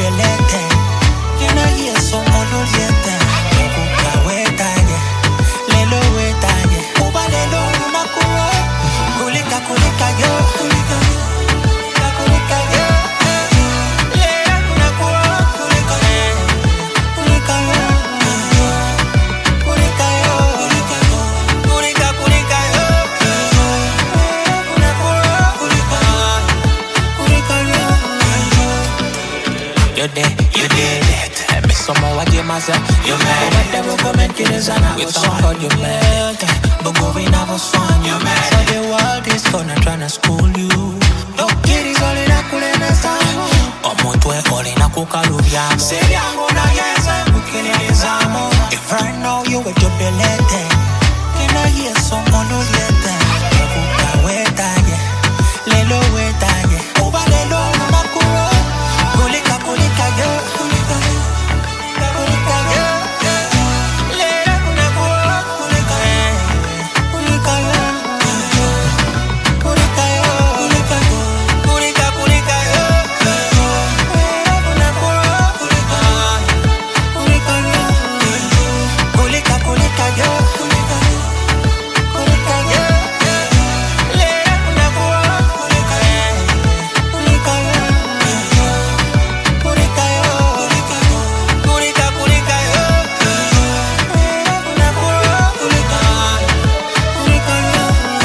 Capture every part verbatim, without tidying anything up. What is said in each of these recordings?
jopelete. You know hear some ono lieta. Kuka wetaje, lelo wetaje. Uba lelo unakuwa. Kulika kulika yo, kulika yo, kulika yo. Lelo unakuwa, kulika yo, kulika yo, kulika yo, kulika kulika yo. Unakuwa, kulika kulika yo. You did, you did it. Me someone what you must say. You made it. Never comment killers and I was on. You made it. But going I was on. You made it. So the world is gonna tryna school you. No kiddies all in a cool and a sound. Omo twe all in a kukaluviamo. Say yango na yesa. Ukini nizamo. If right now you with your belete. Can I hear someone who's lete? Kuka wetaje. Lelo wetaje. Uba lelo unakuwa. Kulika kulika yo. Kulika yo. Kulika yo. Lelo unakuwa. Kulika yo. Kulika yo. Kulika yo. Kulika kulika yo. Lelo unakuwa. Kulika kulika yo. Kulika kulika yo. Kulika kulika yo. Lelo unakuwa. Kulika kulika yo. Kulika yo. Kulika kulika yo. Unakuwa. Kulika kulika yo.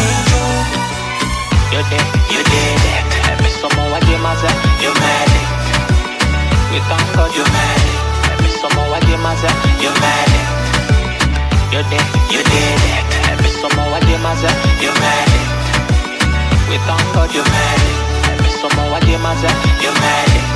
You did, you did it. Me someone what you must say. You made it. We thank God you made it. Me someone what you must say. You made it. You did, you did it. Me someone what you must say. You made it. We thank God you made it. Me someone what you must say. You made it.